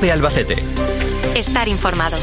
COPE Albacete. Estar informado.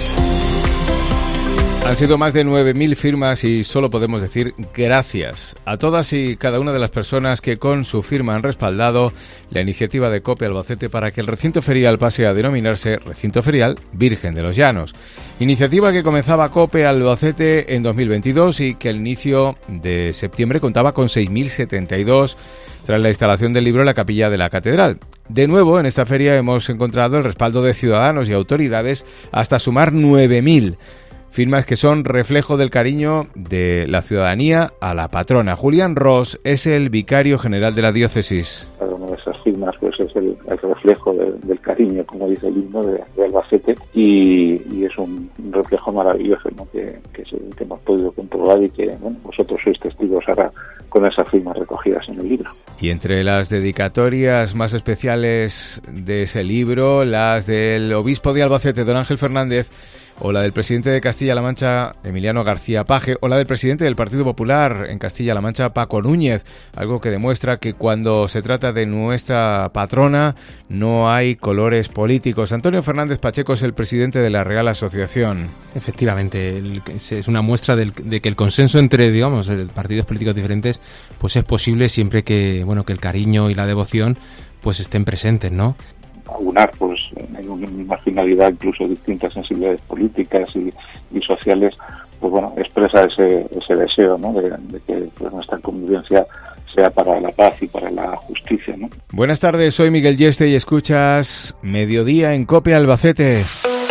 Han sido más de 9.000 firmas y solo podemos decir gracias a todas y cada una de las personas que con su firma han respaldado la iniciativa de COPE Albacete para que el recinto ferial pase a denominarse Recinto Ferial Virgen de los Llanos. Iniciativa que comenzaba COPE Albacete en 2022 y que al inicio de septiembre contaba con 6.072 tras la instalación del libro en la capilla de la catedral. De nuevo, en esta feria hemos encontrado el respaldo de ciudadanos y autoridades hasta sumar 9.000. Firmas que son reflejo del cariño de la ciudadanía a la patrona. Julián Ros es el vicario general de la diócesis. Cada una de esas firmas pues es el reflejo del cariño, como dice el himno de Albacete, y es un reflejo maravilloso, ¿no? que hemos podido comprobar y que vosotros sois testigos ahora con esas firmas recogidas en el libro. Y entre las dedicatorias más especiales de ese libro, las del obispo de Albacete, don Ángel Fernández, o la del presidente de Castilla-La Mancha, Emiliano García Paje, o la del presidente del Partido Popular en Castilla-La Mancha, Paco Núñez, algo que demuestra que cuando se trata de nuestra patrona no hay colores políticos. Antonio Fernández Pacheco es el presidente de la Real Asociación. Efectivamente, es una muestra de que el consenso entre, partidos políticos diferentes, pues es posible siempre que, que el cariño y la devoción pues estén presentes, ¿no? Aunar pues en una misma finalidad, incluso distintas sensibilidades políticas y sociales, pues expresa ese deseo, ¿no? de que pues, nuestra convivencia sea para la paz y para la justicia, ¿no? Buenas tardes, soy Miguel Yeste y escuchas Mediodía en COPE Albacete.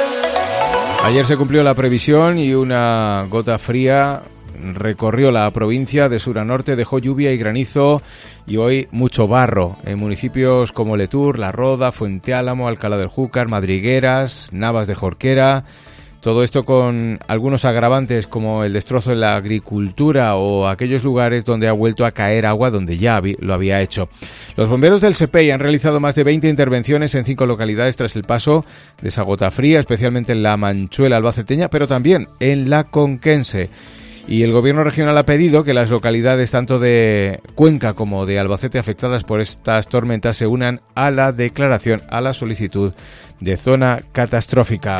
Ayer se cumplió la previsión y una gota fría recorrió la provincia de sur a norte, dejó lluvia y granizo y hoy mucho barro en municipios como Letur, La Roda, Fuente Álamo, Alcalá del Júcar, Madrigueras, Navas de Jorquera. Todo esto con algunos agravantes como el destrozo en la agricultura o aquellos lugares donde ha vuelto a caer agua donde ya lo había hecho. Los bomberos del SEPEI han realizado más de 20 intervenciones en 5 localidades tras el paso de esa gota fría, especialmente en la Manchuela albaceteña, pero también en la conquense. Y el Gobierno regional ha pedido que las localidades tanto de Cuenca como de Albacete afectadas por estas tormentas se unan a la declaración, a la solicitud de zona catastrófica.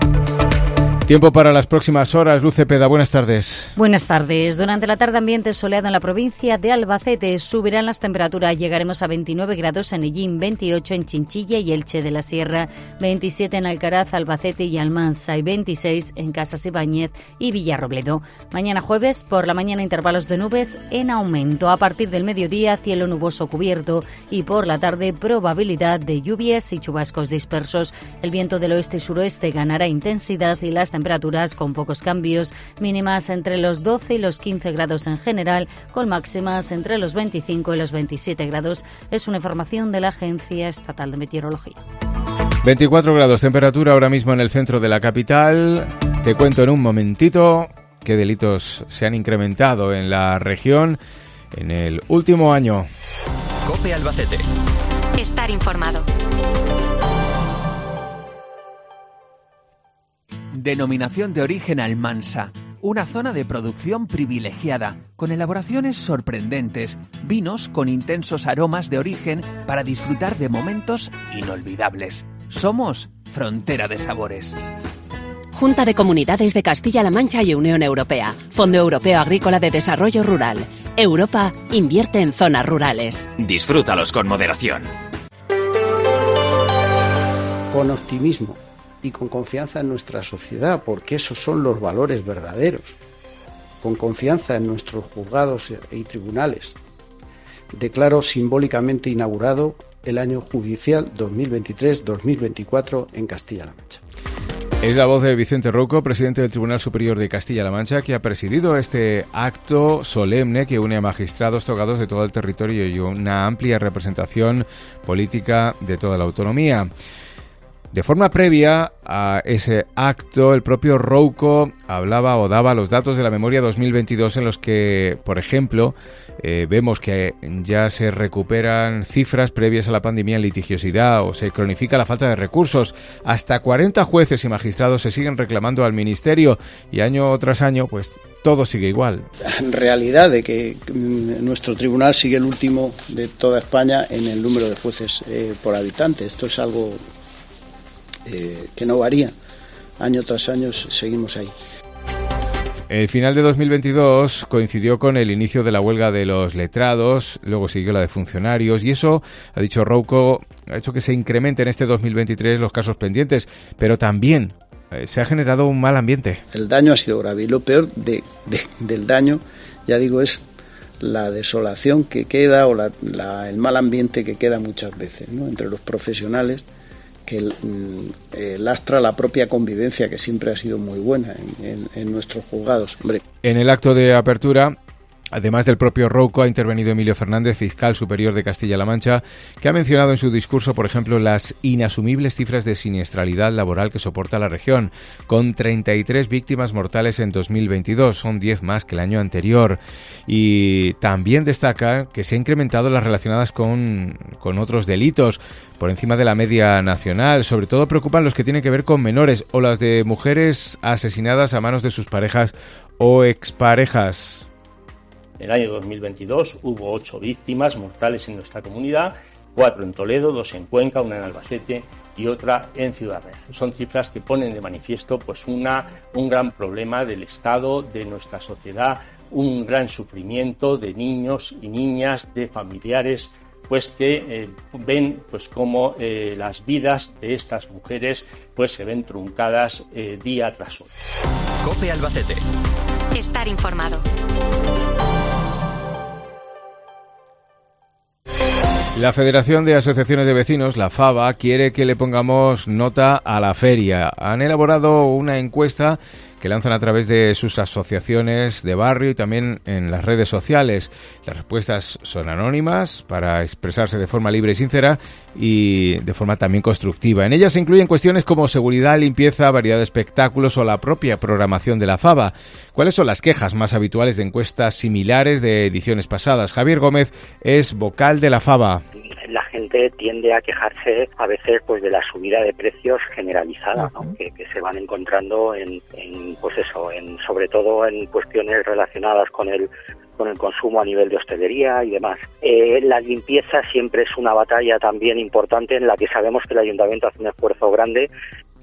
Tiempo para las próximas horas. Luz Cepeda, buenas tardes. Buenas tardes. Durante la tarde ambiente soleado en la provincia de Albacete. Subirán las temperaturas. Llegaremos a 29 grados en Ellín, 28 en Chinchilla y Elche de la Sierra, 27 en Alcaraz, Albacete y Almansa y 26 en Casas Ibáñez y Villarrobledo. Mañana jueves, por la mañana intervalos de nubes en aumento. A partir del mediodía, cielo nuboso cubierto y por la tarde probabilidad de lluvias y chubascos dispersos. El viento del oeste y suroeste ganará intensidad y las temperaturas con pocos cambios, mínimas entre los 12 y los 15 grados en general, con máximas entre los 25 y los 27 grados. Es una información de la Agencia Estatal de Meteorología. 24 grados temperatura ahora mismo en el centro de la capital. Te cuento en un momentito qué delitos se han incrementado en la región en el último año. COPE Albacete. Estar informado. Denominación de origen Almansa, una zona de producción privilegiada, con elaboraciones sorprendentes, vinos con intensos aromas de origen para disfrutar de momentos inolvidables. Somos Frontera de Sabores. Junta de Comunidades de Castilla-La Mancha y Unión Europea. Fondo Europeo Agrícola de Desarrollo Rural. Europa invierte en zonas rurales. Disfrútalos con moderación. Con optimismo y con confianza en nuestra sociedad, porque esos son los valores verdaderos. Con confianza en nuestros juzgados y tribunales. Declaro simbólicamente inaugurado el año judicial 2023-2024 en Castilla-La Mancha. Es la voz de Vicente Rouco, presidente del Tribunal Superior de Castilla-La Mancha, que ha presidido este acto solemne que une a magistrados togados de todo el territorio y una amplia representación política de toda la autonomía. De forma previa a ese acto, el propio Rouco hablaba o daba los datos de la memoria 2022 en los que, por ejemplo, vemos que ya se recuperan cifras previas a la pandemia en litigiosidad o se cronifica la falta de recursos. Hasta 40 jueces y magistrados se siguen reclamando al Ministerio y año tras año, pues todo sigue igual. En realidad de que nuestro tribunal sigue el último de toda España en el número de jueces por habitante. Esto es algo que no varía. Año tras año seguimos ahí. El final de 2022 coincidió con el inicio de la huelga de los letrados, luego siguió la de funcionarios y eso, ha dicho Rouco, ha hecho que se incrementen en este 2023 los casos pendientes, pero también se ha generado un mal ambiente. El daño ha sido grave y lo peor del daño, ya digo, es la desolación que queda o el mal ambiente que queda muchas veces, ¿no?, entre los profesionales, que lastra la propia convivencia, que siempre ha sido muy buena en nuestros juzgados. Hombre. En el acto de apertura, además del propio Rouco, ha intervenido Emilio Fernández, fiscal superior de Castilla-La Mancha, que ha mencionado en su discurso, por ejemplo, las inasumibles cifras de siniestralidad laboral que soporta la región, con 33 víctimas mortales en 2022, son 10 más que el año anterior. Y también destaca que se han incrementado las relacionadas con otros delitos, por encima de la media nacional. Sobre todo preocupan los que tienen que ver con menores o las de mujeres asesinadas a manos de sus parejas o exparejas. En el año 2022 hubo 8 víctimas mortales en nuestra comunidad, 4 en Toledo, 2 en Cuenca, 1 en Albacete y otra en Ciudad Real. Son cifras que ponen de manifiesto pues un gran problema del Estado, de nuestra sociedad, un gran sufrimiento de niños y niñas, de familiares, pues que ven pues cómo las vidas de estas mujeres pues se ven truncadas día tras otro. COPE Albacete. Estar informado. La Federación de Asociaciones de Vecinos, la FAVA, quiere que le pongamos nota a la feria. Han elaborado una encuesta que lanzan a través de sus asociaciones de barrio y también en las redes sociales. Las respuestas son anónimas para expresarse de forma libre y sincera y de forma también constructiva. En ellas se incluyen cuestiones como seguridad, limpieza, variedad de espectáculos o la propia programación de la FAVA. ¿Cuáles son las quejas más habituales de encuestas similares de ediciones pasadas? Javier Gómez es vocal de la FAVA. La gente tiende a quejarse a veces pues de la subida de precios generalizada, ¿no?, que se van encontrando sobre todo en cuestiones relacionadas con el consumo a nivel de hostelería y demás. La limpieza siempre es una batalla también importante en la que sabemos que el Ayuntamiento hace un esfuerzo grande.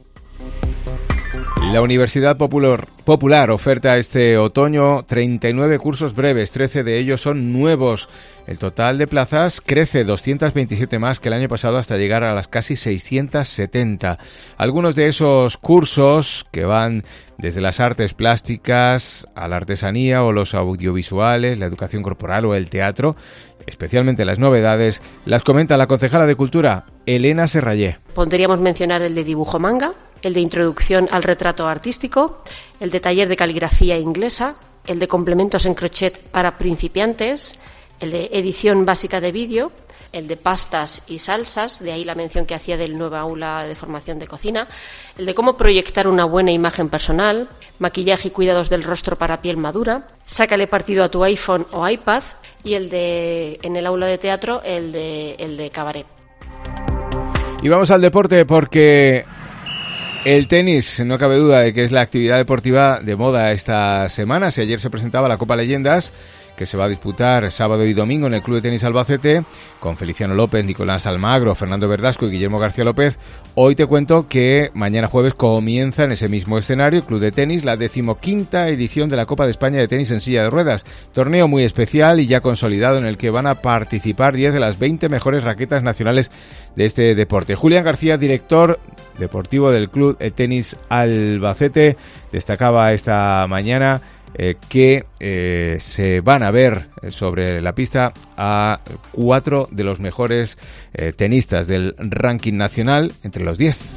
La Universidad Popular oferta este otoño 39 cursos breves, 13 de ellos son nuevos. El total de plazas crece 227 más que el año pasado hasta llegar a las casi 670. Algunos de esos cursos, que van desde las artes plásticas a la artesanía o los audiovisuales, la educación corporal o el teatro, especialmente las novedades, las comenta la concejala de Cultura, Elena Serrallé. Podríamos mencionar el de dibujo manga, el de introducción al retrato artístico, el de taller de caligrafía inglesa, el de complementos en crochet para principiantes, el de edición básica de vídeo, el de pastas y salsas, de ahí la mención que hacía del nuevo aula de formación de cocina, el de cómo proyectar una buena imagen personal, maquillaje y cuidados del rostro para piel madura, sácale partido a tu iPhone o iPad, y el de, en el aula de teatro, el de cabaret. Y vamos al deporte porque el tenis, no cabe duda de que es la actividad deportiva de moda esta semana. Si ayer se presentaba la Copa Leyendas, que se va a disputar sábado y domingo en el Club de Tenis Albacete, con Feliciano López, Nicolás Almagro, Fernando Verdasco y Guillermo García López. Hoy te cuento que mañana jueves comienza en ese mismo escenario, Club de Tenis, la 15ª edición de la Copa de España de Tenis en silla de ruedas. Torneo muy especial y ya consolidado en el que van a participar 10 de las 20 mejores raquetas nacionales de este deporte. Julián García, director deportivo del Club de Tenis Albacete, destacaba esta mañana que se van a ver sobre la pista a 4 de los mejores tenistas del ranking nacional entre los 10.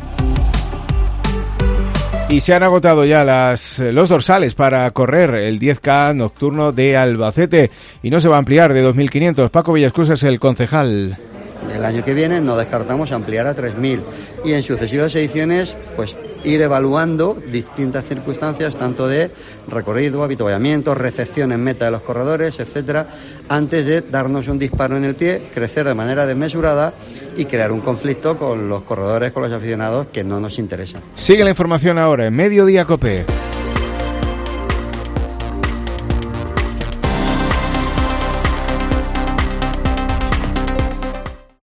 Y se han agotado ya los dorsales para correr el 10K nocturno de Albacete y no se va a ampliar de 2.500. Paco Villascus es el concejal. El año que viene no descartamos ampliar a 3.000 y en sucesivas ediciones pues ir evaluando distintas circunstancias tanto de recorrido, avituallamiento, recepción en meta de los corredores, etcétera, antes de darnos un disparo en el pie, crecer de manera desmesurada y crear un conflicto con los corredores, con los aficionados que no nos interesa. Sigue la información ahora en Mediodía COPE.